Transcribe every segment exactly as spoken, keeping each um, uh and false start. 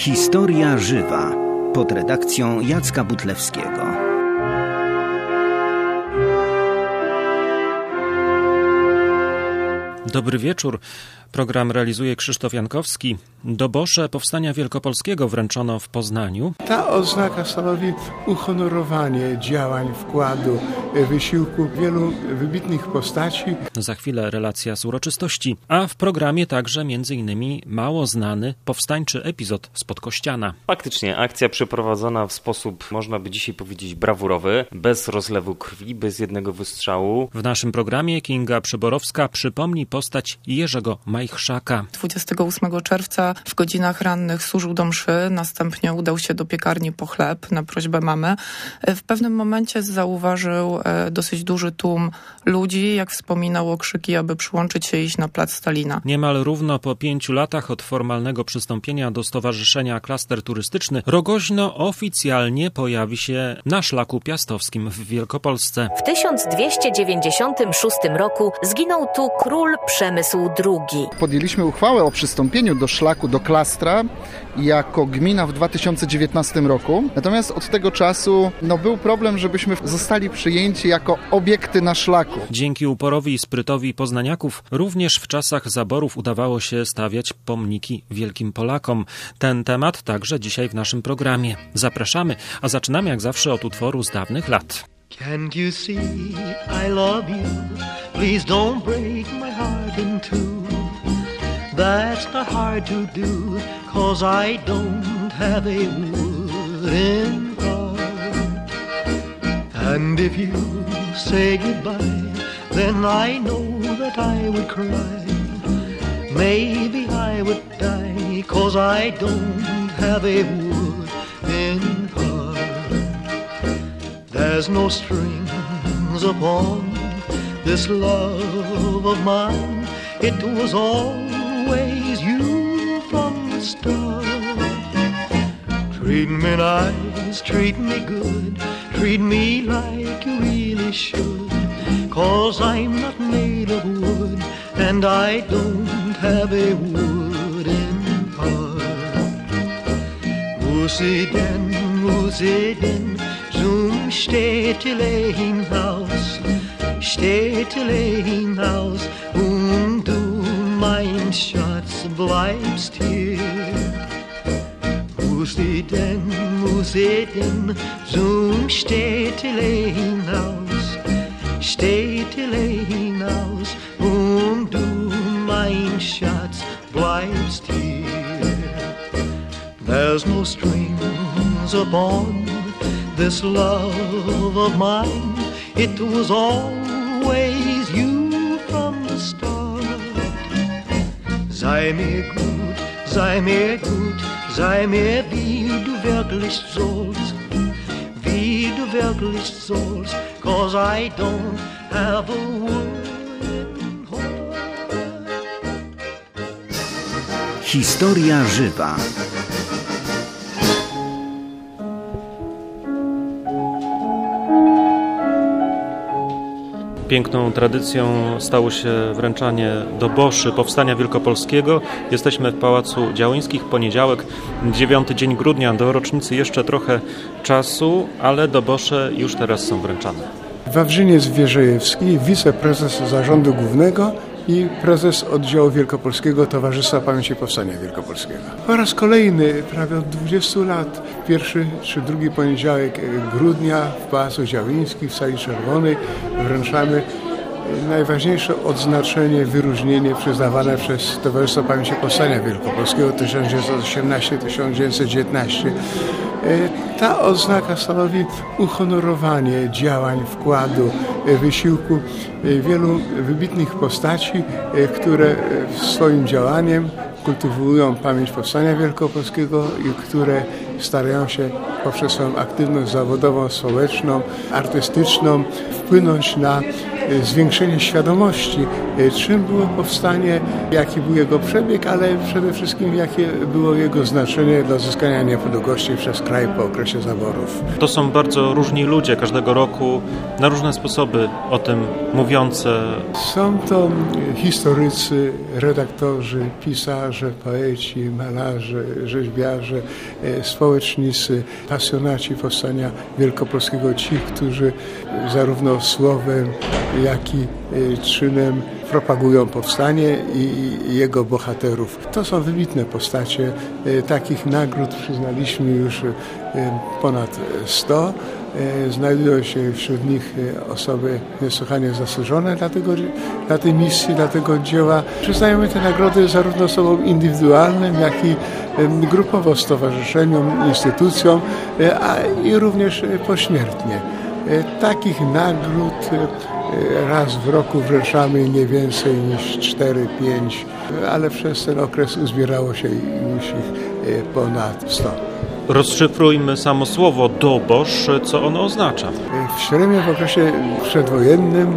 Historia żywa pod redakcją Jacka Butlewskiego. Dobry wieczór. Program realizuje Krzysztof Jankowski. Dobosze Powstania Wielkopolskiego wręczono w Poznaniu. Ta odznaka stanowi uhonorowanie działań, wkładu, wysiłku wielu wybitnych postaci. Za chwilę relacja z uroczystości, a w programie także między innymi mało znany powstańczy epizod spod Kościana. Faktycznie akcja przeprowadzona w sposób, można by dzisiaj powiedzieć, brawurowy, bez rozlewu krwi, bez jednego wystrzału. W naszym programie Kinga Przyborowska przypomni postać Jerzego Majchrzaka. dwudziestego ósmego czerwca w godzinach rannych służył do mszy, następnie udał się do piekarni po chleb na prośbę mamy. W pewnym momencie zauważył dosyć duży tłum ludzi, jak wspominał, okrzyki, aby przyłączyć się i iść na plac Stalina. Niemal równo po pięciu latach od formalnego przystąpienia do Stowarzyszenia Klaster Turystyczny Rogoźno oficjalnie pojawi się na szlaku piastowskim w Wielkopolsce. W tysiąc dwieście dziewięćdziesiątym szóstym roku zginął tu król Przemysł drugi. Podjęliśmy uchwałę o przystąpieniu do szlaku, do klastra jako gmina w dwa tysiące dziewiętnastym roku. Natomiast od tego czasu no, był problem, żebyśmy zostali przyjęci jako obiekty na szlaku. Dzięki uporowi i sprytowi poznaniaków również w czasach zaborów udawało się stawiać pomniki wielkim Polakom. Ten temat także dzisiaj w naszym programie. Zapraszamy, a zaczynamy jak zawsze od utworu z dawnych lat. Can't you see I love you? Please don't break my heart in two. That's not hard to do, 'cause I don't have a wooden heart. And if you say goodbye, then I know that I would cry. Maybe I would die, 'cause I don't have a wooden heart. There's no strings upon this love of mine. It was always you from the start. Treat me nice, treat me good, treat me like you really should, 'cause I'm not made of wood and I don't have a wooden heart. Musi den, musi den, zum städtelein Haus, städtelein Haus, und du, mein Schatz, bleibst hier. Muss ich denn, muss ich denn zum städtelein Haus, städtelein Haus, und du, mein Schatz, bleibst hier. There's no strings upon this love of mine. It was always you from the start. Sei mir gut, sei mir gut, sei mir wie du wirklich sollst, wie du wirklich sollst, 'cause I don't have a wooden heart. Historia żywa. Piękną tradycją stało się wręczanie doboszy Powstania Wielkopolskiego. Jesteśmy w Pałacu Działyńskich, poniedziałek, dziewiąty dzień grudnia, do rocznicy jeszcze trochę czasu, ale dobosze już teraz są wręczane. Wawrzyniec Wierzejewski, wiceprezes Zarządu Głównego i prezes oddziału wielkopolskiego Towarzystwa Pamięci Powstania Wielkopolskiego. Po raz kolejny, prawie od dwudziestu lat, pierwszy czy drugi poniedziałek grudnia w Pałacu Działyńskim w Sali Czerwonej wręczamy najważniejsze odznaczenie, wyróżnienie przyznawane przez Towarzystwo Pamięci Powstania Wielkopolskiego tysiąc dziewięćset osiemnasty do tysiąc dziewięćset dziewiętnasty. Ta odznaka stanowi uhonorowanie działań, wkładu, wysiłku wielu wybitnych postaci, które swoim działaniem kultywują pamięć Powstania Wielkopolskiego i które starają się poprzez swoją aktywność zawodową, społeczną, artystyczną wpłynąć na zwiększenie świadomości, czym było powstanie, jaki był jego przebieg, ale przede wszystkim jakie było jego znaczenie dla uzyskania niepodległości przez kraj po okresie zaborów. To są bardzo różni ludzie każdego roku, na różne sposoby o tym mówiące. Są to historycy, redaktorzy, pisarze, poeci, malarze, rzeźbiarze, społecznicy, pasjonaci powstania wielkopolskiego, ci, którzy zarówno słowem, jak i czynem propagują powstanie i jego bohaterów. To są wybitne postacie. Takich nagród przyznaliśmy już ponad sto. Znajdują się wśród nich osoby niesłychanie zasłużone dla, tego, dla tej misji, dla tego dzieła. Przyznajemy te nagrody zarówno osobom indywidualnym, jak i grupowo stowarzyszeniom, instytucjom, a i również pośmiertnie. Takich nagród raz w roku wręczamy nie więcej niż cztery pięć, ale przez ten okres uzbierało się już ich ponad sto. Rozszyfrujmy samo słowo dobosz, co ono oznacza. W Śremie w okresie przedwojennym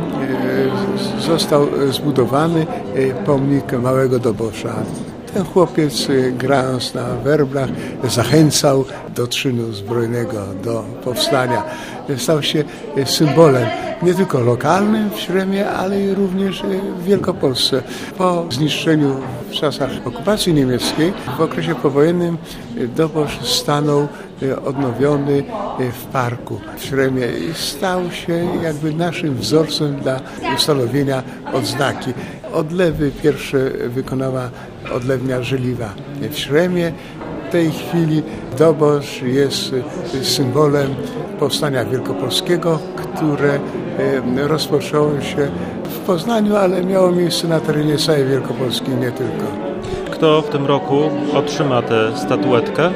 został zbudowany pomnik małego dobosza. Ten chłopiec, grając na werblach, zachęcał do czynu zbrojnego, do powstania. Stał się symbolem nie tylko lokalnym w Śremie, ale i również w Wielkopolsce. Po zniszczeniu w czasach okupacji niemieckiej, w okresie powojennym dobosz stanął odnowiony w parku w Śremie i stał się jakby naszym wzorcem dla ustanowienia odznaki. Odlewy pierwsze wykonała odlewnia Żeliwa w Śremie. W tej chwili dobosz jest symbolem powstania wielkopolskiego, które rozpoczęło się w Poznaniu, ale miało miejsce na terenie całej Wielkopolski, nie tylko. Kto w tym roku otrzyma tę statuetkę?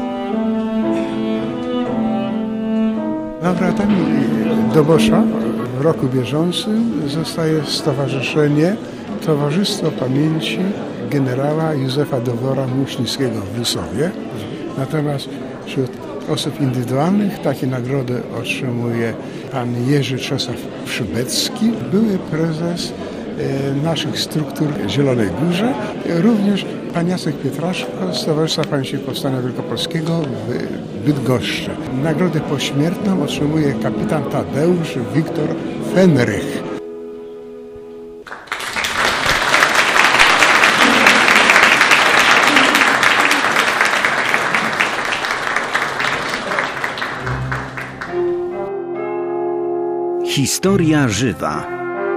Laureatami dobosza w roku bieżącym zostaje stowarzyszenie Towarzystwo Pamięci generała Józefa Dowora-Muśnickiego w Rusowie. Natomiast wśród osób indywidualnych takie nagrody otrzymuje pan Jerzy Czesław Przybecki, były prezes naszych struktur w Zielonej Górze, również pan Jacek Pietraszko z Towarzystwa Pamięci Powstania Wielkopolskiego w Bydgoszczy. Nagrodę pośmiertną otrzymuje kapitan Tadeusz Wiktor Fenrych. Historia żywa.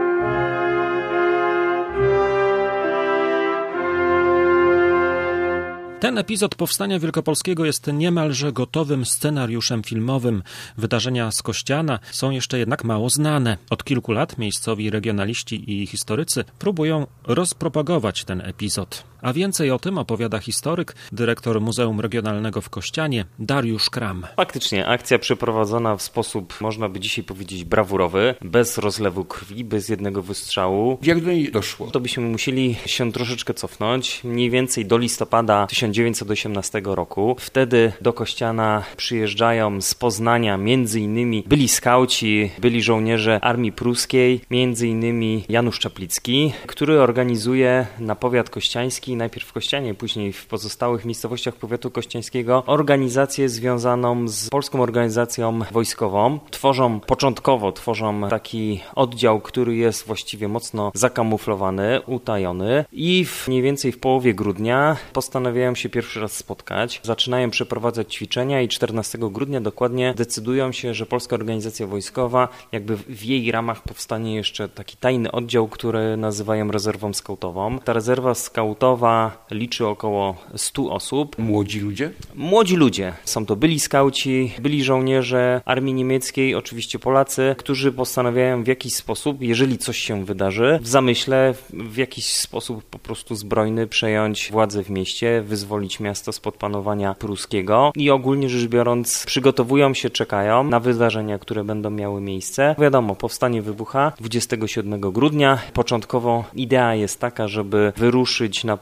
Ten epizod Powstania Wielkopolskiego jest niemalże gotowym scenariuszem filmowym. Wydarzenia z Kościana są jeszcze jednak mało znane. Od kilku lat miejscowi regionaliści i historycy próbują rozpropagować ten epizod. A więcej o tym opowiada historyk, dyrektor Muzeum Regionalnego w Kościanie, Dariusz Kram. Faktycznie, akcja przeprowadzona w sposób, można by dzisiaj powiedzieć, brawurowy, bez rozlewu krwi, bez jednego wystrzału. Jak do niej doszło? To byśmy musieli się troszeczkę cofnąć, mniej więcej do listopada tysiąc dziewięćset osiemnastego roku. Wtedy do Kościana przyjeżdżają z Poznania między innymi byli skauci, byli żołnierze Armii Pruskiej, między innymi Janusz Czaplicki, który organizuje na powiat kościański, najpierw w Kościanie, później w pozostałych miejscowościach powiatu kościańskiego, organizację związaną z polską organizacją wojskową. Tworzą, początkowo tworzą taki oddział, który jest właściwie mocno zakamuflowany, utajony i w, mniej więcej w połowie grudnia postanawiają się pierwszy raz spotkać, zaczynają przeprowadzać ćwiczenia i czternastego grudnia dokładnie decydują się, że Polska Organizacja Wojskowa, jakby w jej ramach powstanie jeszcze taki tajny oddział, który nazywają rezerwą skautową. Ta rezerwa skautowa liczy około stu osób. Młodzi ludzie? Młodzi ludzie. Są to byli skauci, byli żołnierze Armii Niemieckiej, oczywiście Polacy, którzy postanawiają w jakiś sposób, jeżeli coś się wydarzy, w zamyśle w jakiś sposób po prostu zbrojny przejąć władzę w mieście, wyzwolić miasto spod panowania pruskiego i ogólnie rzecz biorąc przygotowują się, czekają na wydarzenia, które będą miały miejsce. Wiadomo, powstanie wybucha dwudziestego siódmego grudnia. Początkowo idea jest taka, żeby wyruszyć na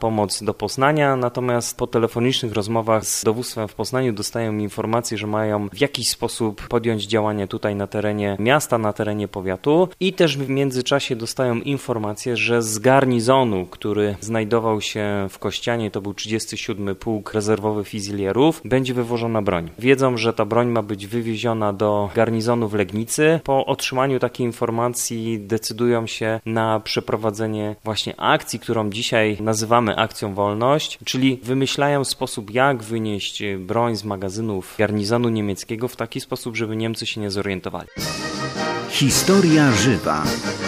pomoc do Poznania, natomiast po telefonicznych rozmowach z dowództwem w Poznaniu dostają informację, że mają w jakiś sposób podjąć działanie tutaj na terenie miasta, na terenie powiatu i też w międzyczasie dostają informację, że z garnizonu, który znajdował się w Kościanie, to był trzydziesty siódmy Pułk Rezerwowy Fizylierów, będzie wywożona broń. Wiedzą, że ta broń ma być wywieziona do garnizonu w Legnicy. Po otrzymaniu takiej informacji decydują się na przeprowadzenie właśnie akcji, którą dzisiaj nazywamy Akcją Wolność, czyli wymyślają sposób, jak wynieść broń z magazynów garnizonu niemieckiego w taki sposób, żeby Niemcy się nie zorientowali. Historia żywa.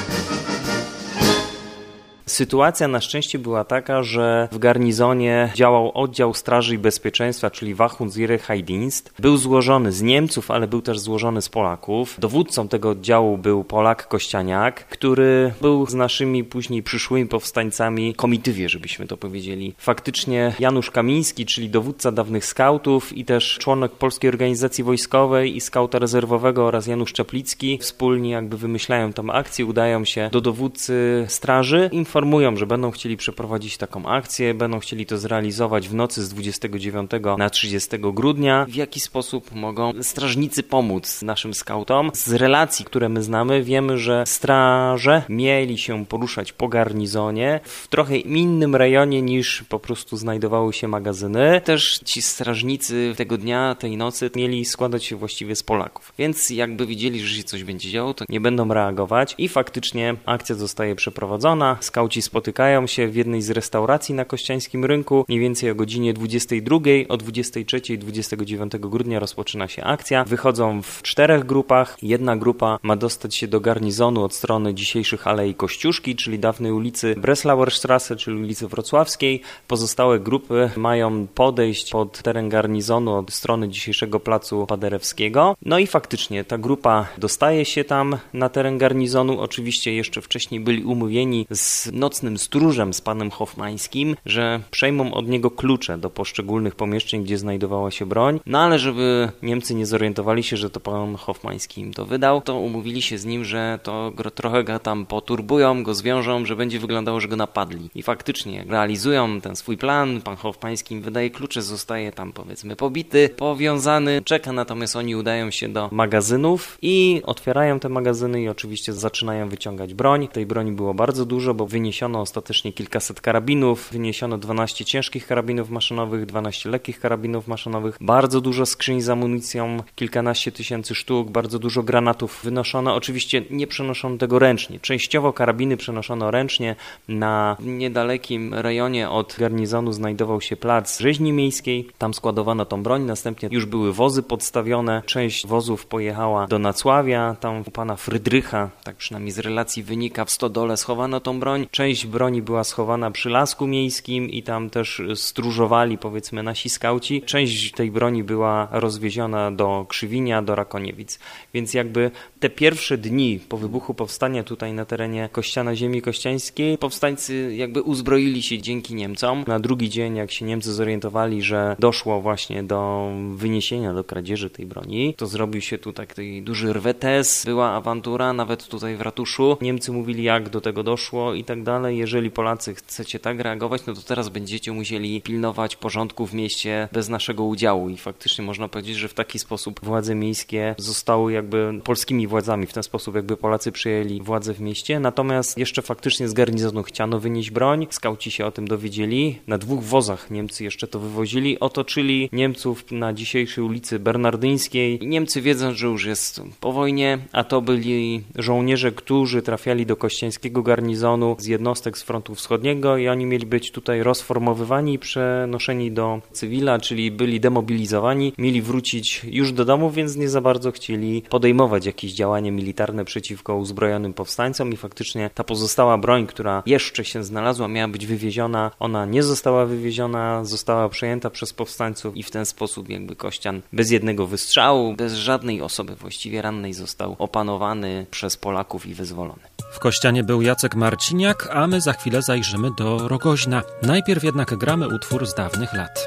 Sytuacja na szczęście była taka, że w garnizonie działał oddział Straży i Bezpieczeństwa, czyli Wachunsicherheitsdienst. Był złożony z Niemców, ale był też złożony z Polaków. Dowódcą tego oddziału był Polak Kościaniak, który był z naszymi później przyszłymi powstańcami komitywie, żebyśmy to powiedzieli. Faktycznie Janusz Kamiński, czyli dowódca dawnych skautów i też członek Polskiej Organizacji Wojskowej i skauta rezerwowego oraz Janusz Czaplicki wspólnie jakby wymyślają tą akcję, udają się do dowódcy straży, informują, że będą chcieli przeprowadzić taką akcję, będą chcieli to zrealizować w nocy z dwudziestego dziewiątego na trzydziestego grudnia. W jaki sposób mogą strażnicy pomóc naszym skautom? Z relacji, które my znamy, wiemy, że straże mieli się poruszać po garnizonie w trochę innym rejonie niż po prostu znajdowały się magazyny. Też ci strażnicy tego dnia, tej nocy mieli składać się właściwie z Polaków. Więc jakby widzieli, że się coś będzie działo, to nie będą reagować i faktycznie akcja zostaje przeprowadzona. Skauci spotykają się w jednej z restauracji na Kościańskim Rynku, mniej więcej o godzinie dwudziestej drugiej, o dwudziestej trzeciej dwudziestego dziewiątego grudnia rozpoczyna się akcja. Wychodzą w czterech grupach. Jedna grupa ma dostać się do garnizonu od strony dzisiejszych Alei Kościuszki, czyli dawnej ulicy Breslauer Straße, czyli ulicy Wrocławskiej. Pozostałe grupy mają podejść pod teren garnizonu od strony dzisiejszego placu Paderewskiego. No i faktycznie ta grupa dostaje się tam na teren garnizonu. Oczywiście jeszcze wcześniej byli umówieni z nocnym stróżem, z panem Hofmańskim, że przejmą od niego klucze do poszczególnych pomieszczeń, gdzie znajdowała się broń. No ale żeby Niemcy nie zorientowali się, że to pan Hofmański im to wydał, to umówili się z nim, że to go, trochę go tam poturbują, go zwiążą, że będzie wyglądało, że go napadli. I faktycznie realizują ten swój plan, pan Hofmański im wydaje klucze, zostaje tam powiedzmy pobity, powiązany, czeka, natomiast oni udają się do magazynów i otwierają te magazyny i oczywiście zaczynają wyciągać broń. Tej broni było bardzo dużo, bo wyniesiono ostatecznie kilkaset karabinów, wyniesiono dwanaście ciężkich karabinów maszynowych, dwanaście lekkich karabinów maszynowych, bardzo dużo skrzyń z amunicją, kilkanaście tysięcy sztuk, bardzo dużo granatów wynoszono. Oczywiście nie przenoszono tego ręcznie. Częściowo karabiny przenoszono ręcznie. Na niedalekim rejonie od garnizonu znajdował się plac rzeźni miejskiej. Tam składowano tą broń, następnie już były wozy podstawione. Część wozów pojechała do Nacławia, tam u pana Frydrycha, tak przynajmniej z relacji wynika, w stodole schowano tą broń. Część broni była schowana przy Lasku Miejskim i tam też stróżowali, powiedzmy, nasi skauci. Część tej broni była rozwieziona do Krzywinia, do Rakoniewic. Więc jakby te pierwsze dni po wybuchu powstania tutaj na terenie Kościana ziemi kościańskiej, powstańcy jakby uzbroili się dzięki Niemcom. Na drugi dzień, jak się Niemcy zorientowali, że doszło właśnie do wyniesienia, do kradzieży tej broni, to zrobił się tu taki duży rwetes, była awantura, nawet tutaj w ratuszu. Niemcy mówili, jak do tego doszło i tak dalej. Jeżeli Polacy chcecie tak reagować, no to teraz będziecie musieli pilnować porządku w mieście bez naszego udziału. I faktycznie można powiedzieć, że w taki sposób władze miejskie zostały jakby polskimi władzami. W ten sposób jakby Polacy przyjęli władzę w mieście. Natomiast jeszcze faktycznie z garnizonu chciano wynieść broń. Skauci się o tym dowiedzieli. Na dwóch wozach Niemcy jeszcze to wywozili. Otoczyli Niemców na dzisiejszej ulicy Bernardyńskiej. Niemcy wiedzą, że już jest po wojnie, a to byli żołnierze, którzy trafiali do kościańskiego garnizonu z jednostek z frontu wschodniego i oni mieli być tutaj rozformowywani i przenoszeni do cywila, czyli byli demobilizowani, mieli wrócić już do domu, więc nie za bardzo chcieli podejmować jakieś działania militarne przeciwko uzbrojonym powstańcom i faktycznie ta pozostała broń, która jeszcze się znalazła, miała być wywieziona, ona nie została wywieziona, została przejęta przez powstańców i w ten sposób jakby Kościan bez jednego wystrzału, bez żadnej osoby właściwie rannej został opanowany przez Polaków i wyzwolony. W Kościanie był Jacek Marciniak, a my za chwilę zajrzymy do Rogoźna. Najpierw jednak gramy utwór z dawnych lat.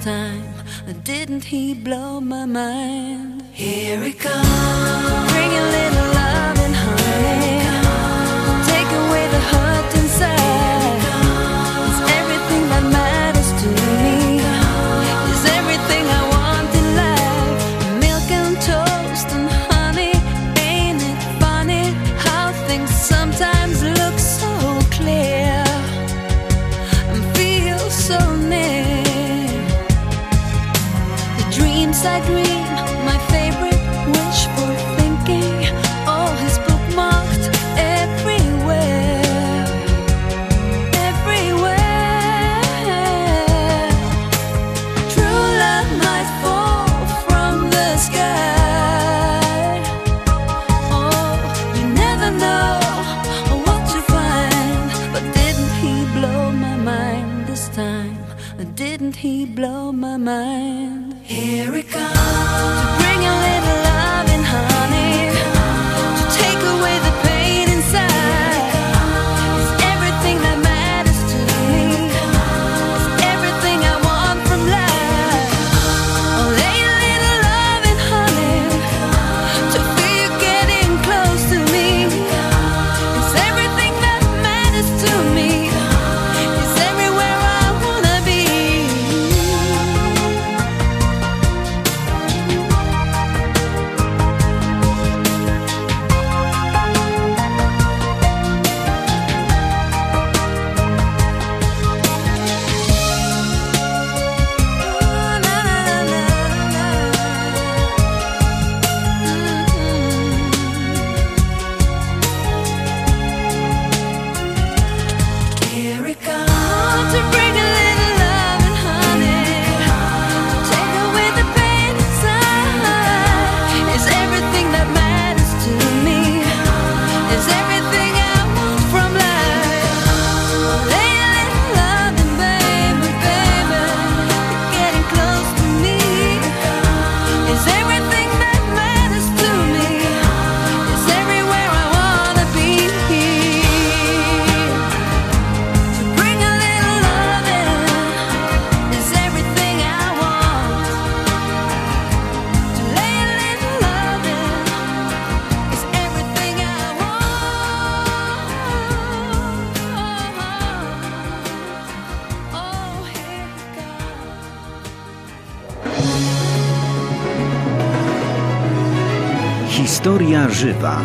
time, didn't he blow my mind? Here he comes, bring a little love and honey, take away the hurt inside. It's everything that matters to me, it's everything I want in life. Milk and toast and honey, ain't it funny how things sometimes look so clear and feel so near. The dreams I dream, my favorite wishful thinking, all his bookmarked everywhere, everywhere. True love might fall from the sky. Oh, you never know what you find. But didn't he blow my mind this time? Didn't he blow my mind? Here he comes, to bring a little love and honey, to take away the pain inside. It's everything that matters to me, it's everything I want from life. Oh, lay a little love and honey, to feel you getting close to me. It's everything that matters to me, it's everywhere I wanna be. Here it comes, to bring a little love and honey, to take away the pain inside. It's everything that matters to me, it's everything I want from life. Lay a little love and baby, baby, you're getting close to me. It's everything that matters to me, it's everywhere I wanna be. To bring a little love in is everything I want. To lay a little love in is everything I want. Oh, here it comes. Historia żywa.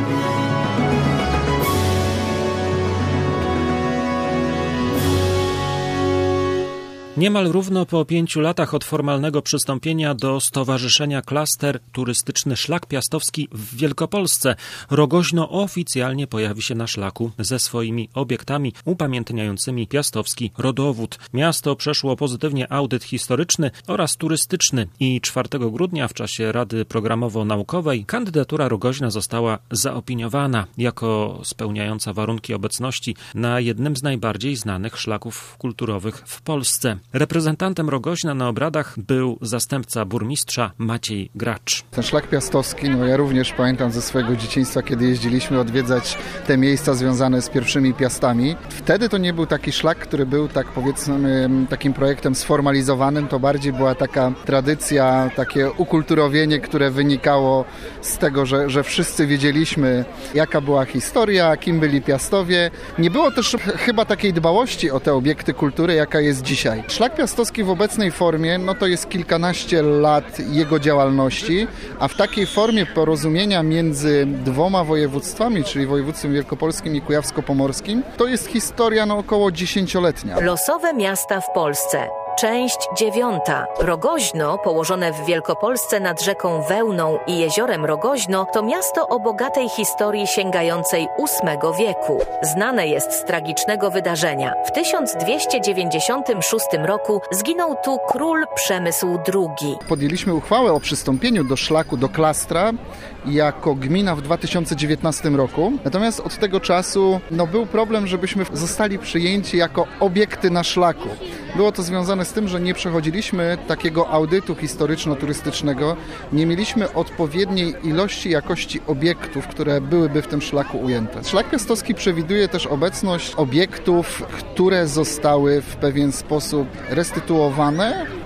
Niemal równo po pięciu latach od formalnego przystąpienia do Stowarzyszenia Klaster Turystyczny Szlak Piastowski w Wielkopolsce, Rogoźno oficjalnie pojawi się na szlaku ze swoimi obiektami upamiętniającymi piastowski rodowód. Miasto przeszło pozytywnie audyt historyczny oraz turystyczny i czwartego grudnia w czasie Rady Programowo-Naukowej kandydatura Rogoźna została zaopiniowana jako spełniająca warunki obecności na jednym z najbardziej znanych szlaków kulturowych w Polsce. Reprezentantem Rogoźna na obradach był zastępca burmistrza Maciej Gracz. Ten szlak piastowski, no ja również pamiętam ze swojego dzieciństwa, kiedy jeździliśmy odwiedzać te miejsca związane z pierwszymi piastami. Wtedy to nie był taki szlak, który był tak powiedzmy takim projektem sformalizowanym, to bardziej była taka tradycja, takie ukulturowienie, które wynikało z tego, że, że wszyscy wiedzieliśmy, jaka była historia, kim byli Piastowie. Nie było też chyba takiej dbałości o te obiekty kultury, jaka jest dzisiaj. Szlak piastowski w obecnej formie, no to jest kilkanaście lat jego działalności, a w takiej formie porozumienia między dwoma województwami, czyli województwem wielkopolskim i kujawsko-pomorskim, to jest historia no około dziesięcioletnia. Losowe miasta w Polsce. Część dziewiąta. Rogoźno, położone w Wielkopolsce nad rzeką Wełną i jeziorem Rogoźno, to miasto o bogatej historii sięgającej ósmego wieku. Znane jest z tragicznego wydarzenia. W tysiąc dwieście dziewięćdziesiątym szóstym roku zginął tu król Przemysł drugi. Podjęliśmy uchwałę o przystąpieniu do szlaku, do Klastra jako gmina w dwa tysiące dziewiętnastym roku. Natomiast od tego czasu no, był problem, żebyśmy zostali przyjęci jako obiekty na szlaku. Było to związane z tym, że nie przechodziliśmy takiego audytu historyczno-turystycznego, nie mieliśmy odpowiedniej ilości, jakości obiektów, które byłyby w tym szlaku ujęte. Szlak piastowski przewiduje też obecność obiektów, które zostały w pewien sposób restytuowane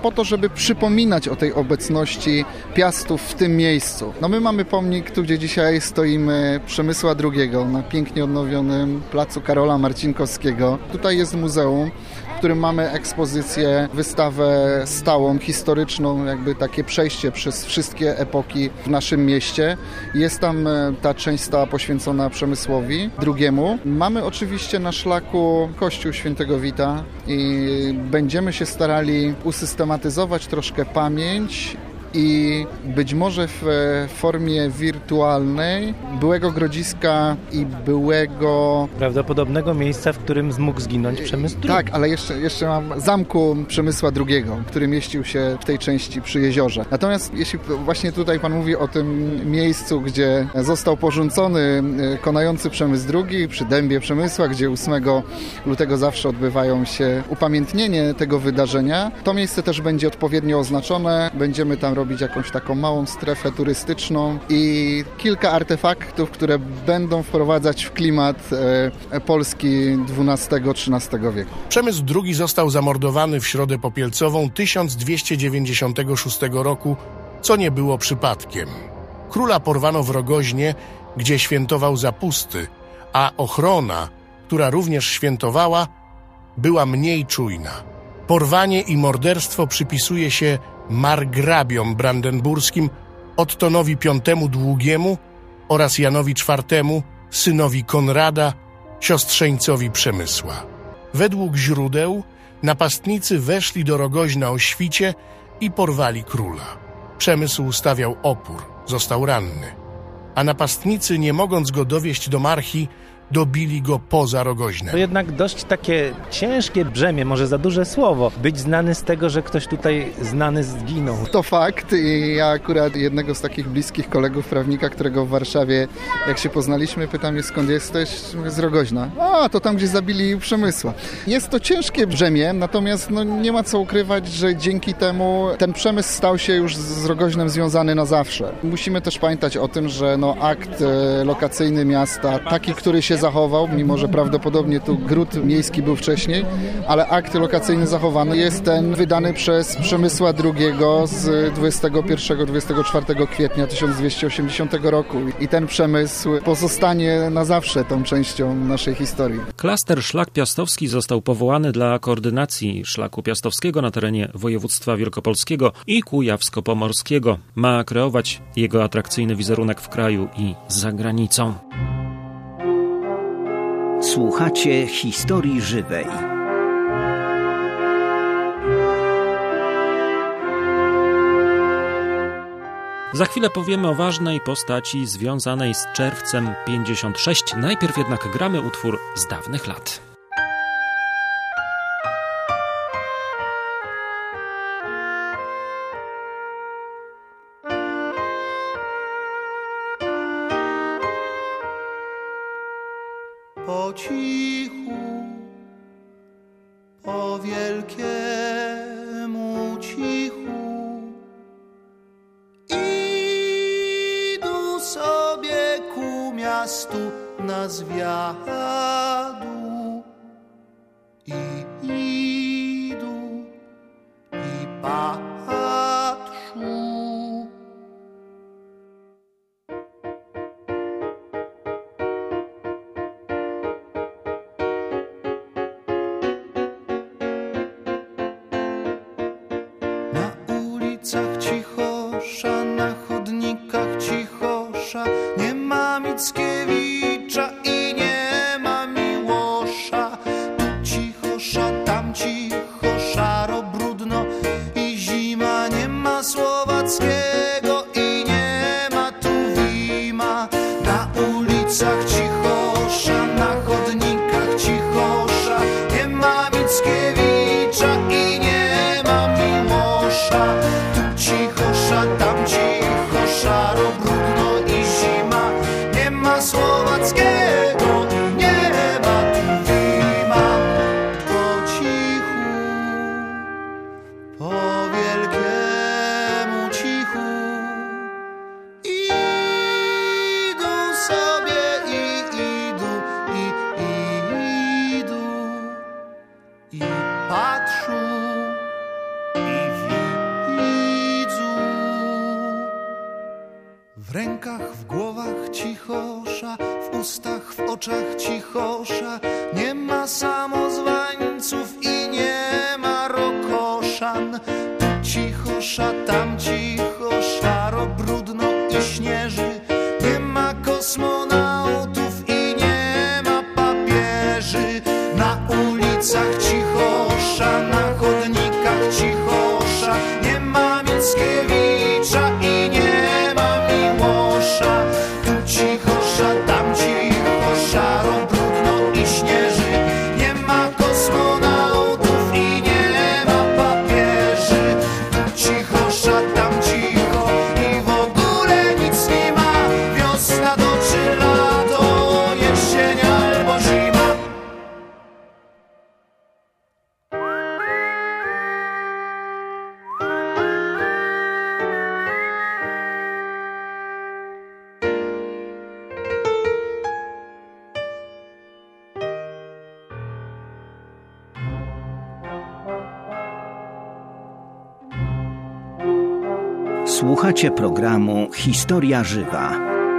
po to, żeby przypominać o tej obecności Piastów w tym miejscu. No my mamy pomnik, tu gdzie dzisiaj stoimy, Przemysła drugiego, na pięknie odnowionym placu Karola Marcinkowskiego. Tutaj jest muzeum, w którym mamy ekspozycję, wystawę stałą, historyczną, jakby takie przejście przez wszystkie epoki w naszym mieście. Jest tam ta część stała poświęcona Przemysłowi drugiemu. Mamy oczywiście na szlaku Kościół Świętego Wita i będziemy się starali usystematyzować troszkę pamięć i być może w formie wirtualnej byłego grodziska i byłego... prawdopodobnego miejsca, w którym mógł zginąć Przemysł drugi. Tak, ale jeszcze, jeszcze mam zamku Przemysła drugiego, który mieścił się w tej części przy jeziorze. Natomiast jeśli właśnie tutaj pan mówi o tym miejscu, gdzie został porzucony konający Przemysł drugi, przy dębie Przemysła, gdzie ósmego lutego zawsze odbywają się upamiętnienie tego wydarzenia, to miejsce też będzie odpowiednio oznaczone. Będziemy tam robić jakąś taką małą strefę turystyczną i kilka artefaktów, które będą wprowadzać w klimat e, Polski dwunastego trzynastego wieku. Przemysł drugi został zamordowany w Środę Popielcową tysiąc dwieście dziewięćdziesiątego szóstego roku, co nie było przypadkiem. Króla porwano w Rogoźnie, gdzie świętował zapusty, a ochrona, która również świętowała, była mniej czujna. Porwanie i morderstwo przypisuje się margrabiom brandenburskim Ottonowi piątemu Długiemu oraz Janowi czwartemu, synowi Konrada, siostrzeńcowi Przemysła. Według źródeł napastnicy weszli do Rogoźna o świcie i porwali króla. Przemysł stawiał opór, został ranny, a napastnicy, nie mogąc go dowieść do Marchi, dobili go poza Rogoźnem. To jednak dość takie ciężkie brzemię, może za duże słowo, być znany z tego, że ktoś tutaj znany zginął. To fakt i ja akurat jednego z takich bliskich kolegów prawnika, którego w Warszawie, jak się poznaliśmy, pytam, skąd jesteś? Z Rogoźna. A, to tam, gdzie zabili Przemysła. Jest to ciężkie brzemię, natomiast no, nie ma co ukrywać, że dzięki temu ten przemysł stał się już z Rogoźnem związany na zawsze. Musimy też pamiętać o tym, że no, akt e, lokacyjny miasta, taki, który się zachował, mimo że prawdopodobnie tu gród miejski był wcześniej, ale akt lokacyjny zachowany jest ten wydany przez Przemysła drugiego z dwudziestego pierwszego do dwudziestego czwartego kwietnia tysiąc dwieście osiemdziesiątego roku. I ten przemysł pozostanie na zawsze tą częścią naszej historii. Klaster Szlak Piastowski został powołany dla koordynacji szlaku piastowskiego na terenie województwa wielkopolskiego i kujawsko-pomorskiego. Ma kreować jego atrakcyjny wizerunek w kraju i za granicą. Słuchacie historii żywej. Za chwilę powiemy o ważnej postaci związanej z czerwcem pięćdziesiąt sześć. Najpierw jednak gramy utwór z dawnych lat. Po cichu, po wielkiemu cichu idą sobie ku miastu na zwiadu i idą i patrzą. Cichosza, na chodnikach cichosza, nie ma Mickiewicza i nie ma Miłosza. Tu cichosza, tam cicho, szaro, brudno i zima, nie ma Słowackiego i nie ma tu Wima. Na ulicach cichosza, na chodnikach cichosza, nie ma Mickiewicza i nie ma Miłosza. Cichosza, tam cicho, szaro, brudno i zima, nie ma Słowackiego i nie ma tu Wima. Po cichu, po wielkiemu cichu idą sobie i idą i idą i patrzą i widzą. rękach, w głowach cichosza, w ustach, w oczach cichosza. Nie ma samozwańców i nie ma rokoszan. Tu cichosza, tam cicho, szaro, brudno i śnieży. Nie ma kosmonautów i nie ma papieży. Na ulicach cichosza, na chodnikach cichosza. Nie ma Mickiewicza i nie ma Miłosza. Tu cichosza, tam cicho, szaro, brudno i śnieży. Nie ma kosmonautów i nie ma papieży. Tu cichosza, tam cicho i w ogóle nic nie ma. Wiosna to czy lato, jesień albo zima. Słuchacie programu Historia Żywa.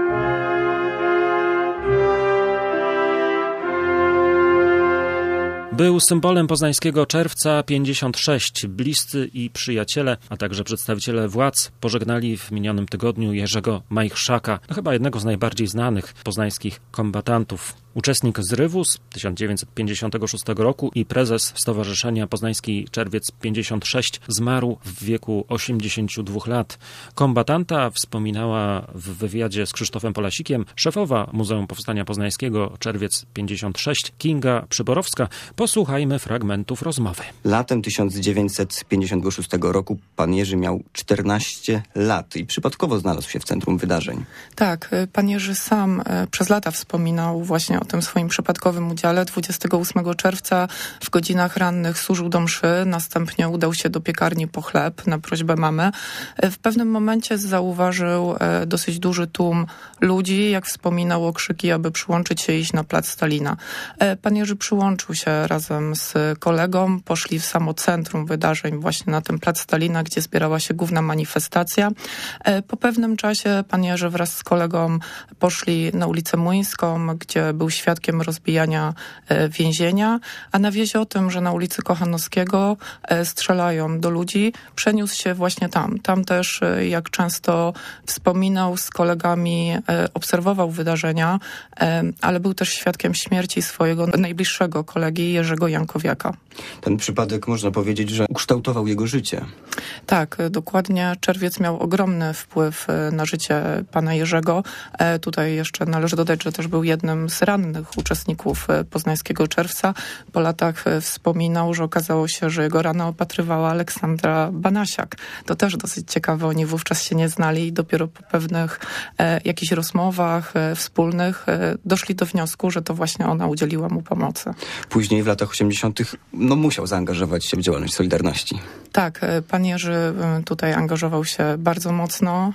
Był symbolem poznańskiego czerwca pięćdziesiąt sześć. Bliscy i przyjaciele, a także przedstawiciele władz pożegnali w minionym tygodniu Jerzego Majchrzaka, no chyba jednego z najbardziej znanych poznańskich kombatantów. Uczestnik zrywu z tysiąc dziewięćset pięćdziesiątego szóstego roku i prezes Stowarzyszenia Poznański Czerwiec pięćdziesiąt sześć zmarł w wieku osiemdziesięciu dwóch lat. Kombatanta wspominała w wywiadzie z Krzysztofem Polasikiem szefowa Muzeum Powstania Poznańskiego Czerwiec pięćdziesiąt sześć Kinga Przyborowska. Posłuchajmy fragmentów rozmowy. Latem tysiąc dziewięćset pięćdziesiątego szóstego roku pan Jerzy miał czternaście lat i przypadkowo znalazł się w centrum wydarzeń. Tak, pan Jerzy sam przez lata wspominał właśnie o tym swoim przypadkowym udziale. dwudziestego ósmego czerwca w godzinach rannych służył do mszy, następnie udał się do piekarni po chleb na prośbę mamy. W pewnym momencie zauważył dosyć duży tłum ludzi, jak wspominał, okrzyki, aby przyłączyć się i iść na plac Stalina. Pan Jerzy przyłączył się razem z kolegą, poszli w samo centrum wydarzeń, właśnie na ten plac Stalina, gdzie zbierała się główna manifestacja. Po pewnym czasie pan Jerzy wraz z kolegą poszli na ulicę Młyńską, gdzie był świadkiem rozbijania więzienia, a na wieść o tym, że na ulicy Kochanowskiego strzelają do ludzi, przeniósł się właśnie tam. Tam też, jak często wspominał, z kolegami obserwował wydarzenia, ale był też świadkiem śmierci swojego najbliższego kolegi Jerzego Jankowiaka. Ten przypadek, można powiedzieć, że ukształtował jego życie. Tak, dokładnie. Czerwiec miał ogromny wpływ na życie pana Jerzego. Tutaj jeszcze należy dodać, że też był jednym z rannych uczestników poznańskiego czerwca. Po latach wspominał, że okazało się, że jego rana opatrywała Aleksandra Banasiak. To też dosyć ciekawe. Oni wówczas się nie znali i dopiero po pewnych e, jakichś rozmowach e, wspólnych e, doszli do wniosku, że to właśnie ona udzieliła mu pomocy. Później w latach osiemdziesiątych no, musiał zaangażować się w działalność Solidarności. Tak, pan Jerzy tutaj angażował się bardzo mocno.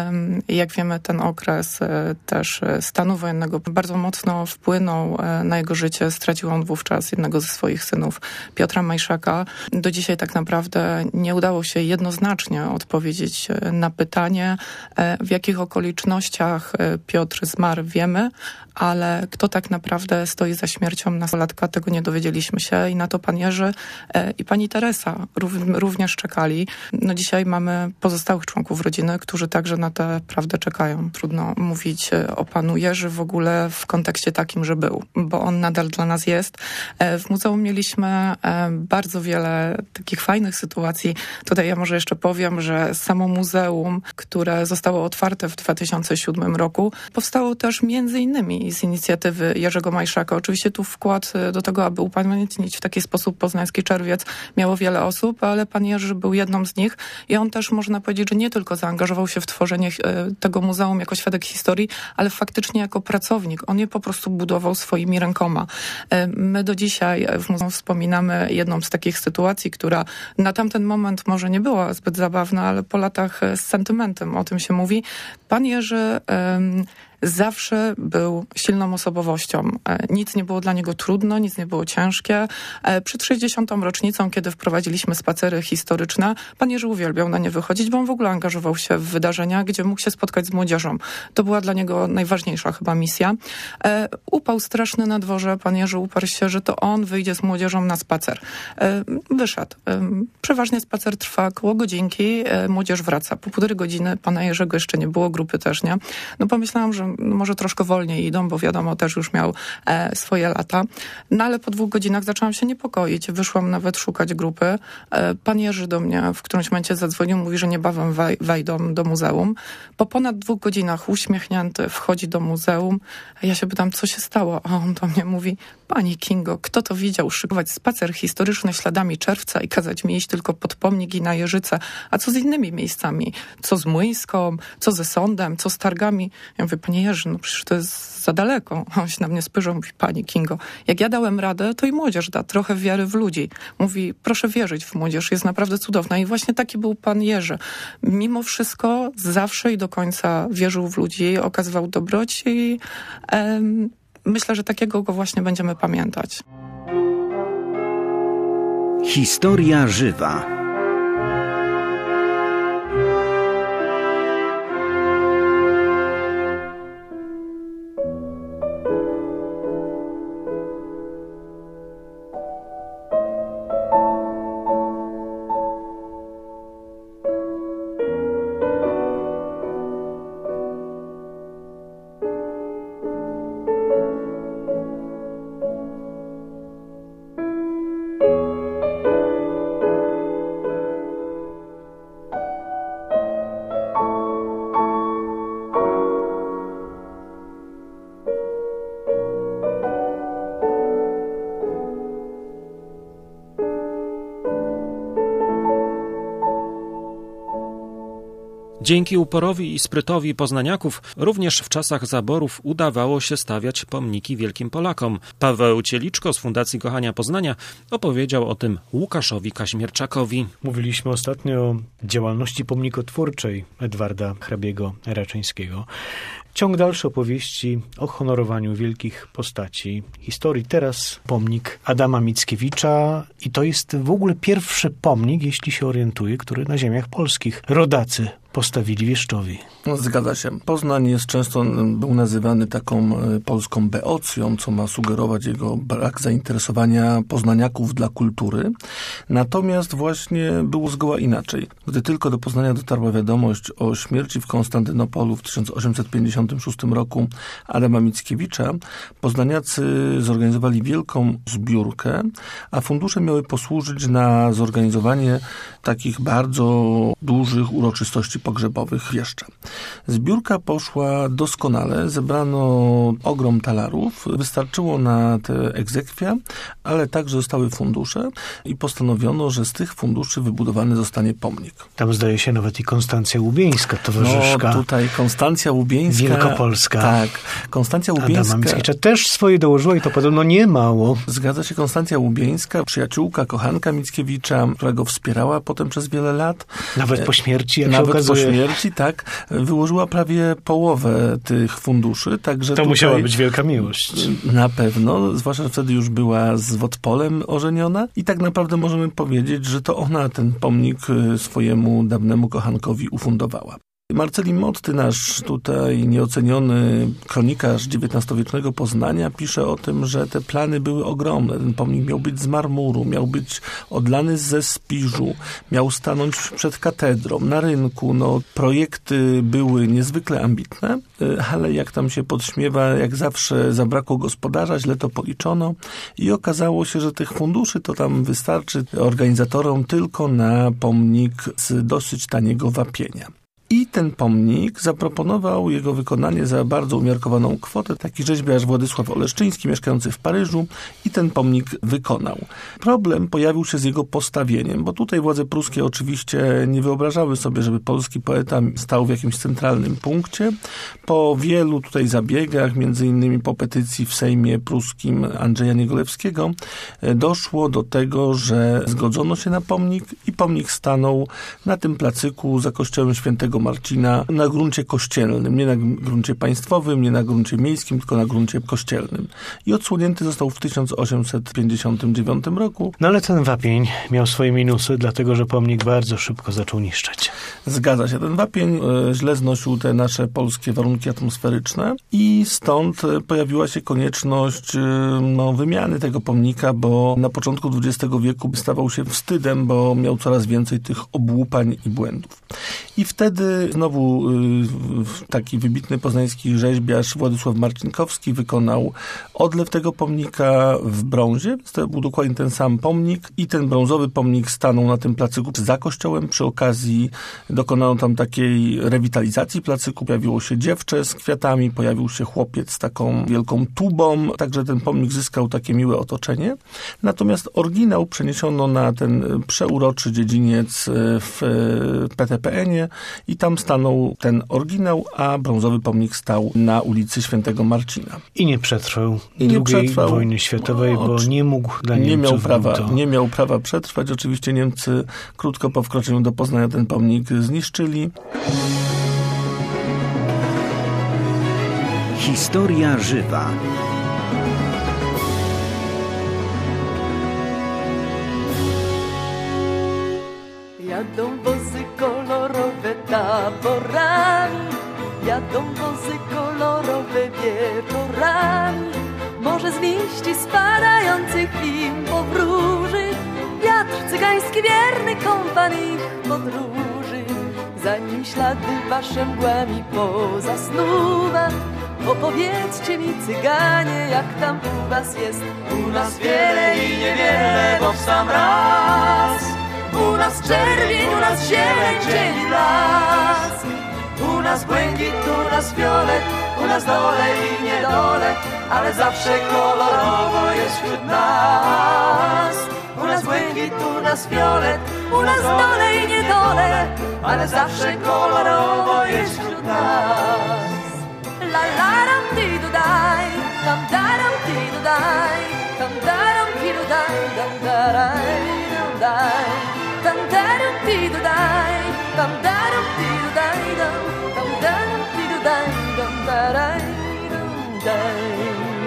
Jak wiemy, ten okres też stanu wojennego bardzo mocno wpłynął na jego życie. Stracił on wówczas jednego ze swoich synów, Piotra Majchrzaka. Do dzisiaj tak naprawdę nie udało się jednoznacznie odpowiedzieć na pytanie, w jakich okolicznościach Piotr zmarł, wiemy, ale kto tak naprawdę stoi za śmiercią nastolatka, tego nie dowiedzieliśmy się i na to pan Jerzy i pani Teresa również czekali. No dzisiaj mamy pozostałych członków rodziny, którzy także na tę prawdę czekają. Trudno mówić o panu Jerzy w ogóle w kontekście takim, że był, bo on nadal dla nas jest. W muzeum mieliśmy bardzo wiele takich fajnych sytuacji. Tutaj ja może jeszcze powiem, że samo muzeum, które zostało otwarte w dwa tysiące siódmym roku, powstało też między innymi z inicjatywy Jerzego Majchrzaka. Oczywiście tu wkład do tego, aby upamiętnić w taki sposób poznański czerwiec, miało wiele osób, ale pan Jerzy był jedną z nich i on też, można powiedzieć, że nie tylko zaangażował się w tworzenie tego muzeum jako świadek historii, ale faktycznie jako pracownik. On je po prostu budował swoimi rękoma. My do dzisiaj w muzeum wspominamy jedną z takich sytuacji, która na tamten moment może nie była zbyt zabawna, ale po latach z sentymentem o tym się mówi. Pan Jerzy um, zawsze był silną osobowością. Nic nie było dla niego trudno, nic nie było ciężkie. Przed sześćdziesiątą rocznicą, kiedy wprowadziliśmy spacery historyczne, pan Jerzy uwielbiał na nie wychodzić, bo on w ogóle angażował się w wydarzenia, gdzie mógł się spotkać z młodzieżą. To była dla niego najważniejsza chyba misja. Upał straszny na dworze, pan Jerzy uparł się, że to on wyjdzie z młodzieżą na spacer. Wyszedł. Przeważnie spacer trwa koło godzinki, młodzież wraca. Po półtorej godziny pana Jerzego jeszcze nie było, grupy też nie. No pomyślałam, że może troszkę wolniej idą, bo wiadomo, też już miał e, swoje lata. No ale po dwóch godzinach zaczęłam się niepokoić. Wyszłam nawet szukać grupy. E, pan Jerzy do mnie w którymś momencie zadzwonił, mówi, że niebawem wej- wejdą do muzeum. Po ponad dwóch godzinach uśmiechnięty wchodzi do muzeum. Ja się pytam, co się stało? A on do mnie mówi, pani Kingo, kto to widział szykować spacer historyczny śladami Czerwca i kazać mi iść tylko pod pomnik i na Jeżyce? A co z innymi miejscami? Co z Młyńską? Co ze sądem? Co z targami? Ja mówię, panie Jerzy, no przecież to jest za daleko. On się na mnie spojrzał, mówi, pani Kingo, jak ja dałem radę, to i młodzież da trochę wiary w ludzi. Mówi, proszę wierzyć w młodzież, jest naprawdę cudowna. I właśnie taki był pan Jerzy. Mimo wszystko zawsze i do końca wierzył w ludzi, okazywał dobroć i em, myślę, że takiego go właśnie będziemy pamiętać. Historia żywa. Dzięki uporowi i sprytowi poznaniaków również w czasach zaborów udawało się stawiać pomniki wielkim Polakom. Paweł Cieliczko z Fundacji Kochania Poznania opowiedział o tym Łukaszowi Kaźmierczakowi. Mówiliśmy ostatnio o działalności pomnikotwórczej Edwarda Hrabiego-Raczyńskiego. Ciąg dalszy opowieści o honorowaniu wielkich postaci historii. Teraz pomnik Adama Mickiewicza i to jest w ogóle pierwszy pomnik, jeśli się orientuję, który na ziemiach polskich rodacy postawili wieszczowi. No, zgadza się. Poznań jest często był nazywany taką polską Beocją, co ma sugerować jego brak zainteresowania poznaniaków dla kultury. Natomiast właśnie było zgoła inaczej. Gdy tylko do Poznania dotarła wiadomość o śmierci w Konstantynopolu w tysiąc osiemset pięćdziesiątym szóstym roku Adama Mickiewicza, poznaniacy zorganizowali wielką zbiórkę, a fundusze miały posłużyć na zorganizowanie takich bardzo dużych uroczystości pogrzebowych w Wieszcze. Zbiórka poszła doskonale, zebrano ogrom talarów, wystarczyło na te egzekwia, ale także zostały fundusze i postanowiono, że z tych funduszy wybudowany zostanie pomnik. Tam zdaje się nawet i Konstancja Łubieńska, towarzyszka. No tutaj Konstancja Łubieńska. Wielkopolska. Tak. Konstancja Łubieńska. Adama Mickiewicza też swoje dołożyła i to podobno nie mało. Zgadza się, Konstancja Łubieńska, przyjaciółka, kochanka Mickiewicza, która go wspierała potem przez wiele lat. Nawet po śmierci, jak Nawet się okazuje. po śmierci, tak. Wyłożyła prawie połowę tych funduszy, także To tutaj musiała być wielka miłość. Na pewno, zwłaszcza, że wtedy już była z Wotpolem ożeniona i tak naprawdę możemy powiedzieć, że to ona ten pomnik swojemu dawnemu kochankowi ufundowała. Marceli Motty, nasz tutaj nieoceniony kronikarz dziewiętnastowiecznego Poznania, pisze o tym, że te plany były ogromne. Ten pomnik miał być z marmuru, miał być odlany ze spiżu, miał stanąć przed katedrą, na rynku. No, projekty były niezwykle ambitne, ale jak tam się podśmiewa, jak zawsze zabrakło gospodarza, źle to policzono i okazało się, że tych funduszy to tam wystarczy organizatorom tylko na pomnik z dosyć taniego wapienia. I ten pomnik zaproponował jego wykonanie za bardzo umiarkowaną kwotę. Taki rzeźbiarz Władysław Oleszczyński, mieszkający w Paryżu, i ten pomnik wykonał. Problem pojawił się z jego postawieniem, bo tutaj władze pruskie oczywiście nie wyobrażały sobie, żeby polski poeta stał w jakimś centralnym punkcie. Po wielu tutaj zabiegach, między innymi po petycji w Sejmie pruskim Andrzeja Niegolewskiego, doszło do tego, że zgodzono się na pomnik i pomnik stanął na tym placyku za kościołem Świętego Marcina Marcina na gruncie kościelnym, nie na gruncie państwowym, nie na gruncie miejskim, tylko na gruncie kościelnym. I odsłonięty został w tysiąc osiemset pięćdziesiątym dziewiątym roku. No ale ten wapień miał swoje minusy, dlatego że pomnik bardzo szybko zaczął niszczeć. Zgadza się. Ten wapień e, źle znosił te nasze polskie warunki atmosferyczne i stąd e, pojawiła się konieczność e, no, wymiany tego pomnika, bo na początku dwudziestego wieku stawał się wstydem, bo miał coraz więcej tych obłupań i błędów. I wtedy znowu e, taki wybitny poznański rzeźbiarz Władysław Marcinkowski wykonał odlew tego pomnika w brązie. To był dokładnie ten sam pomnik i ten brązowy pomnik stanął na tym placyku za kościołem. Przy okazji dokonano tam takiej rewitalizacji placyku. Pojawiło się dziewczę z kwiatami, pojawił się chłopiec z taką wielką tubą, także ten pomnik zyskał takie miłe otoczenie. Natomiast oryginał przeniesiono na ten przeuroczy dziedziniec w P T P N-ie i tam stanął ten oryginał, a brązowy pomnik stał na ulicy Świętego Marcina. I nie przetrwał I nie drugiej przetrwał, wojny światowej, no, bo nie mógł dla Niemców. Nie miał prawa, to... nie miał prawa przetrwać. Oczywiście Niemcy krótko po wkroczeniu do Poznania ten pomnik zniszczyli. Historia żywa. Jadą wozy kolorowe taborami, jadą wozy kolorowe wieczorami. Może z liści spadających im powróży wiatr cygański wierny kompan ich podróży. Zanim ślady wasze mgłami pozasnuwa, opowiedzcie mi, cyganie, jak tam u was jest. U nas wiele i niewiele, bo w sam raz. U nas czerwień, u nas zieleń, dzieli blask. U nas błękit, u nas fiolet, u nas dole i niedole, ale zawsze kolorowo jest wśród nas. U nas błękit, u nas fiolet, u nas dole i niedole, ale zawsze kolorowo jest wśród nas. La la ram ti do daj, tam daram ti do daj, tam daram ti do daj, dam daraj, dam daj, tam daram ti do daj, tam daram ti do daj, dam, tam daram ti do daj, dam daraj, dam daj.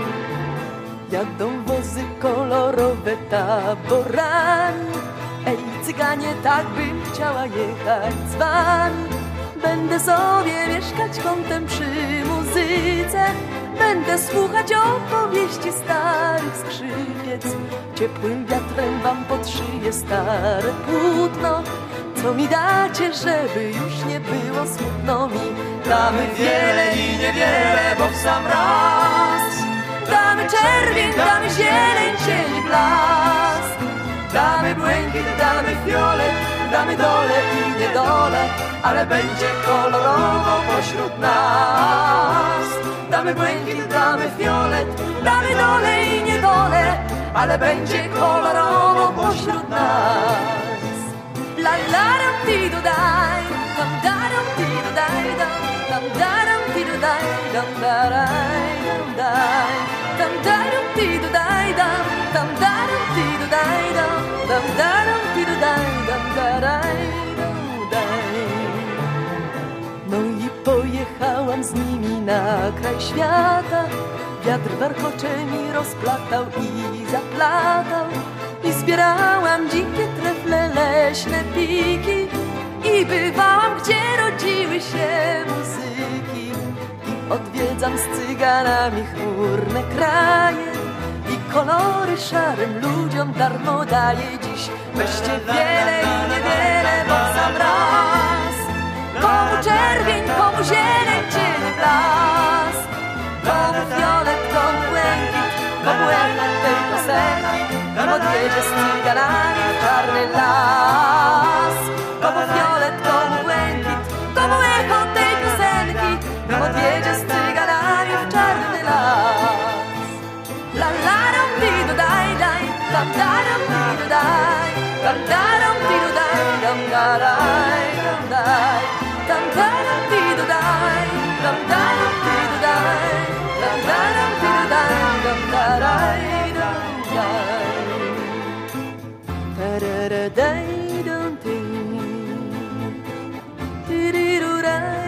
Jadą wozy kolorowe taborami, ej cyganie, tak bym chciała jechać z wami. Będę sobie mieszkać kątem przy muzyce, będę słuchać opowieści starych skrzypiec. Ciepłym wiatrem wam pod szyję stare płótno, co mi dacie, żeby już nie było smutno mi. Damy wiele i niewiele, bo w sam raz. Damy czerwień, damy zieleń, cień blask. Damy błękit, damy fiolet, damy dole i niedole, ale będzie kolorowo pośród nas. Damy błękit, damy fiolet, damy dole i niedole, ale będzie kolorowo pośród nas. La la ram ti do daj, tam daram ti do daj, dam, tam daram ti do daj, dam daraj, dam daj, tam daram ti do daj, dam, tam daram ti do daj, dam, tam daram ti do daj, dam daraj, dam daj. No i pojechałam z nimi na kraj świata, wiatr warkocze mi rozplatał i zaplatał. I zbierałam dzikie trefle, leśne piki i bywałam, gdzie rodziły się muzyki. I odwiedzam z cyganami chmurne kraje i kolory szarym ludziom darmo daję dziś. Weźcie wiele i niewiele, bo w sam raz. Komu czerwień, komu zieleń, cień blask, komu fiolet, komu błękit, komu echo tej piosenki, komu odjedzie z cyganami w czarny las. Komu fiolet, komu błękit, komu echo tej piosenki, komu odjedzie z cyganami w czarny las. La la ram ti do daj, daj, tam daram ti do daj, tam daram ti do daj, dam daraj, dam daj, tam daram ti do daj, tam daram ti do daj, tam daram ti do daj, dam daraj, dam daj. Da da da dai dum ti, ti di du da.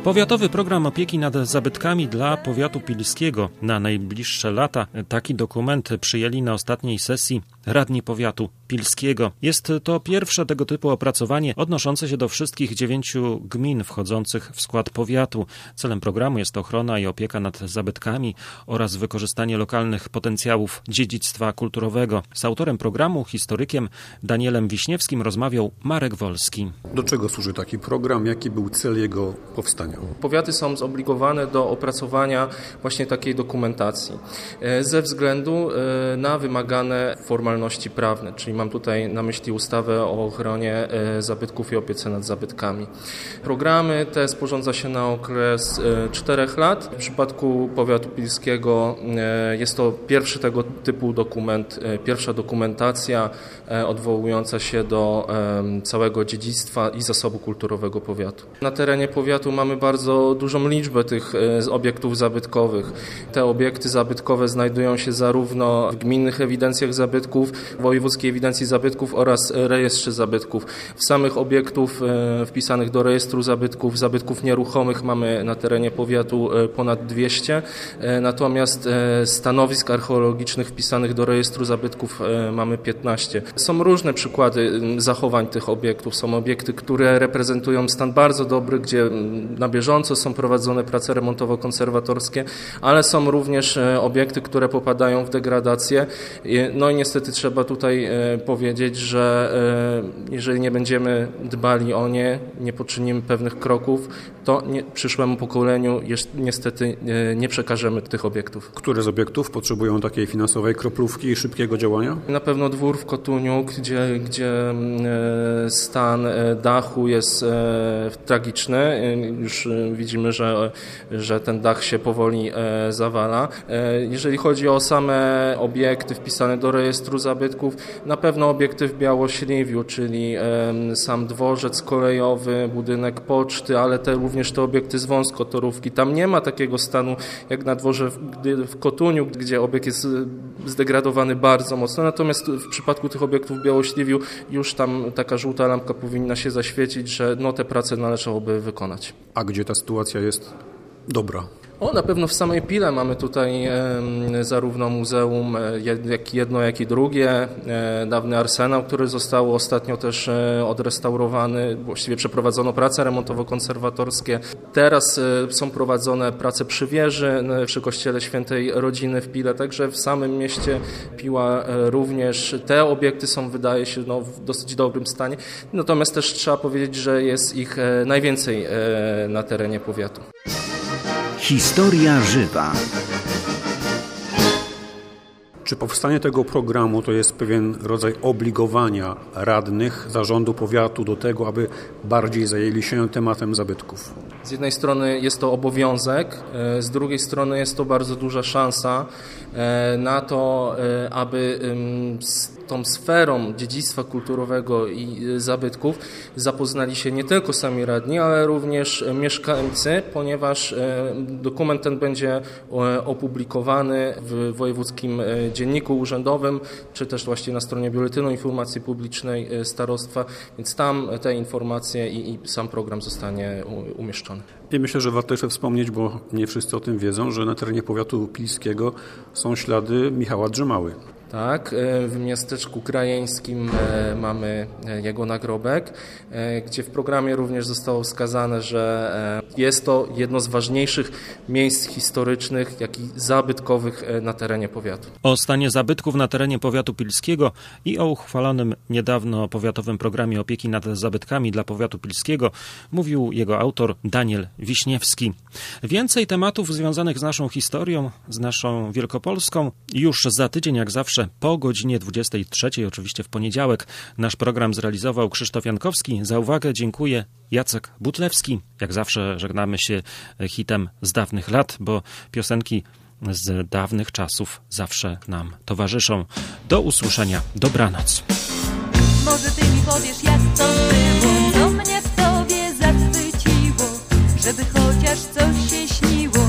Powiatowy program opieki nad zabytkami dla powiatu pilskiego na najbliższe lata. Taki dokument przyjęli na ostatniej sesji radni powiatu pilskiego. Jest to pierwsze tego typu opracowanie odnoszące się do wszystkich dziewięciu gmin wchodzących w skład powiatu. Celem programu jest ochrona i opieka nad zabytkami oraz wykorzystanie lokalnych potencjałów dziedzictwa kulturowego. Z autorem programu, historykiem Danielem Wiśniewskim rozmawiał Marek Wolski. Do czego służy taki program? Jaki był cel jego powstania? Powiaty są zobligowane do opracowania właśnie takiej dokumentacji ze względu na wymagane formalności prawne, czyli mam tutaj na myśli ustawę o ochronie zabytków i opiece nad zabytkami. Programy te sporządza się na okres czterech lat. W przypadku powiatu pilskiego jest to pierwszy tego typu dokument, pierwsza dokumentacja odwołująca się do całego dziedzictwa i zasobu kulturowego powiatu. Na terenie powiatu mamy bardzo dużą liczbę tych obiektów zabytkowych. Te obiekty zabytkowe znajdują się zarówno w gminnych ewidencjach zabytków, wojewódzkiej ewidencji zabytków oraz rejestrze zabytków. W samych obiektów wpisanych do rejestru zabytków, zabytków nieruchomych mamy na terenie powiatu ponad dwieście, natomiast stanowisk archeologicznych wpisanych do rejestru zabytków mamy piętnaście. Są różne przykłady zachowań tych obiektów. Są obiekty, które reprezentują stan bardzo dobry, gdzie na bieżąco są prowadzone prace remontowo-konserwatorskie, ale są również obiekty, które popadają w degradację. No i niestety trzeba tutaj powiedzieć, że jeżeli nie będziemy dbali o nie, nie poczynimy pewnych kroków, to nie, przyszłemu pokoleniu jeszcze niestety nie przekażemy tych obiektów. Które z obiektów potrzebują takiej finansowej kroplówki i szybkiego działania? Na pewno dwór w Kotuniu, gdzie, gdzie stan dachu jest tragiczny. Już widzimy, że, że ten dach się powoli zawala. Jeżeli chodzi o same obiekty wpisane do rejestru zabytków, na pewno obiekty w Białośliwiu, czyli sam dworzec kolejowy, budynek poczty, ale te, również te obiekty z wąskotorówki. Tam nie ma takiego stanu jak na dworze w, w Kotuniu, gdzie obiekt jest zdegradowany bardzo mocno. Natomiast w przypadku tych obiektów w Białośliwiu już tam taka żółta lampka powinna się zaświecić, że no, te prace należałoby wykonać. A gdzie ta sytuacja jest dobra? O, na pewno w samej Pile mamy tutaj e, zarówno muzeum jed, jak jedno, jak i drugie. E, dawny arsenał, który został ostatnio też e, odrestaurowany. Właściwie przeprowadzono prace remontowo-konserwatorskie. Teraz e, są prowadzone prace przy wieży, e, przy kościele Świętej Rodziny w Pile. Także w samym mieście Piła e, również te obiekty są, wydaje się, no, w dosyć dobrym stanie. Natomiast też trzeba powiedzieć, że jest ich e, najwięcej e, na terenie powiatu. Historia żywa. Czy powstanie tego programu to jest pewien rodzaj obligowania radnych zarządu powiatu do tego, aby bardziej zajęli się tematem zabytków? Z jednej strony jest to obowiązek, z drugiej strony jest to bardzo duża szansa na to, aby z tą sferą dziedzictwa kulturowego i zabytków zapoznali się nie tylko sami radni, ale również mieszkańcy, ponieważ dokument ten będzie opublikowany w wojewódzkim dzienniku urzędowym, czy też właśnie na stronie Biuletynu Informacji Publicznej Starostwa, więc tam te informacje i, i sam program zostanie umieszczony. I myślę, że warto jeszcze wspomnieć, bo nie wszyscy o tym wiedzą, że na terenie powiatu pilskiego są ślady Michała Drzemały. Tak, w miasteczku krajeńskim mamy jego nagrobek, gdzie w programie również zostało wskazane, że jest to jedno z ważniejszych miejsc historycznych, jak i zabytkowych na terenie powiatu. O stanie zabytków na terenie powiatu pilskiego i o uchwalonym niedawno powiatowym programie opieki nad zabytkami dla powiatu pilskiego mówił jego autor Daniel Wiśniewski. Więcej tematów związanych z naszą historią, z naszą Wielkopolską już za tydzień, jak zawsze, po godzinie dwudziestej trzeciej, oczywiście w poniedziałek. Nasz program zrealizował Krzysztof Jankowski. Za uwagę dziękuję Jacek Butlewski. Jak zawsze żegnamy się hitem z dawnych lat, bo piosenki z dawnych czasów zawsze nam towarzyszą. Do usłyszenia. Dobranoc. Może ty mi powiesz, jak to było, co mnie w tobie zachwyciło, żeby chociaż coś się śniło.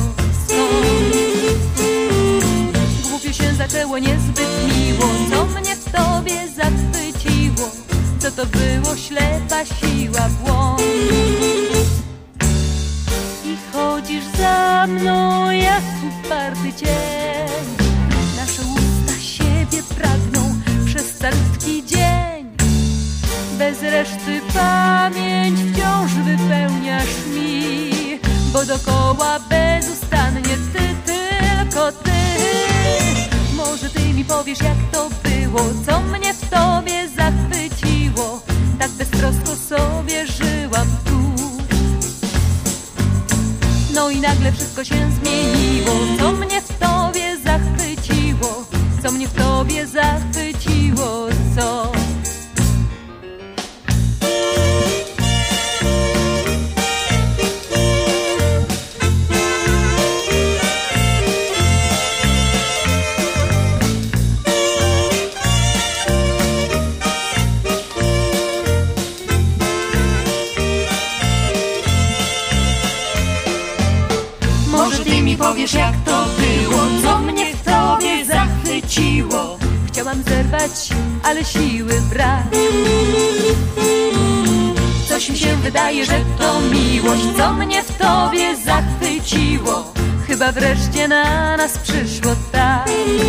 Głupio się zaczęło niezbyt miło, co mnie w tobie zachwyciło, co to było ślepa siła, błąd. chodzisz za mną jak uparty cień. Nasze usta siebie pragną przez calutki dzień. Bez reszty pamięć wciąż wypełniasz mi, bo dokoła bezustannie ty, tylko ty. Może ty mi powiesz, jak to było, co mnie w tobie zachwyciło. Tak beztrosko sobie żyłam tu. No i nagle wszystko się zmieniło. Co mnie w tobie zachwyciło, co mnie w tobie zachwyciło, co? Powiesz, jak to było, co mnie w tobie zachwyciło. Chciałam zerwać, ale siły brak. Coś mi się wydaje, że to miłość, co mnie w tobie zachwyciło. Chyba wreszcie na nas przyszło tak.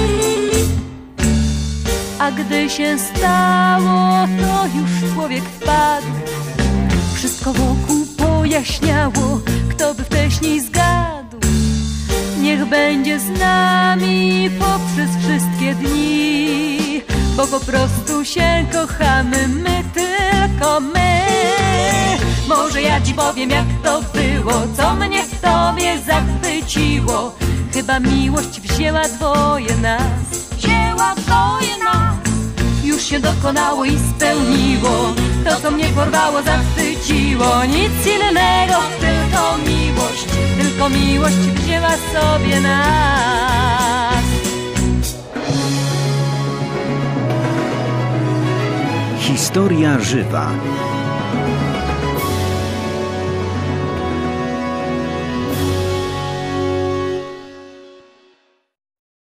A gdy się stało, to już człowiek wpadł. Wszystko wokół pojaśniało, kto by wcześniej zgadł. Niech będzie z nami poprzez wszystkie dni, bo po prostu się kochamy, my, tylko my. Może ja ci powiem, jak to było, co mnie w tobie zachwyciło. Chyba miłość wzięła dwoje nas, wzięła dwoje nas. Już się dokonało i spełniło to, co mnie porwało, zachwyciło. Nic innego, tylko miłość, tylko miłość wzięła sobie nas. Historia żywa.